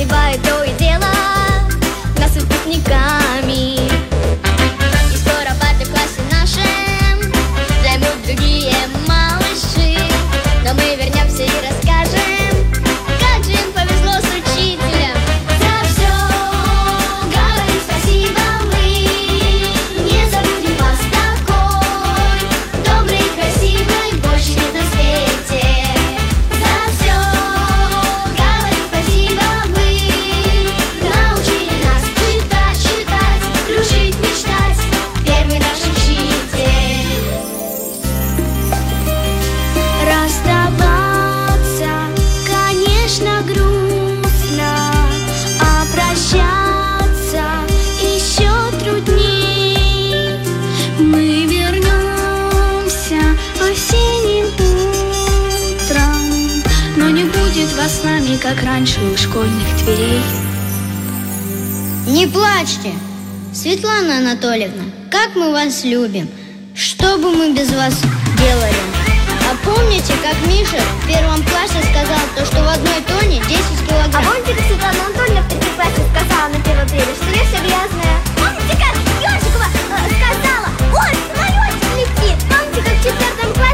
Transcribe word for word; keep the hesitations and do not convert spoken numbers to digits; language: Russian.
называют то и дело нас выпускниками. И скоро парты в классе нашем займут другие малыши. Но мы вернемся и расскажем, как же им повезло с учителем. За все говорим спасибо мы, не забудем вас такой добрый, красивый, больше нет на свете. За все говорим спасибо мы, научили нас читать, считать, дружить, мечтать, первый наш учитель. Расставаться, конечно, грустно, а прощаться еще трудней. Мы вернемся осенним утром, но не будет вас с нами, как раньше у школьных дверей. Не плачьте, Светлана Анатольевна, как мы вас любим. Что бы мы без вас делали? А помните, как Миша в первом классе сказал то, что в одной тоне десять А килограмм? помните, как Светлана Анатольевна в третьем классе сказала на первом апреля, что я вся грязная? Помните, как Ежикова э, сказала: ой, самолетик летит? Помните, как в четвертом классе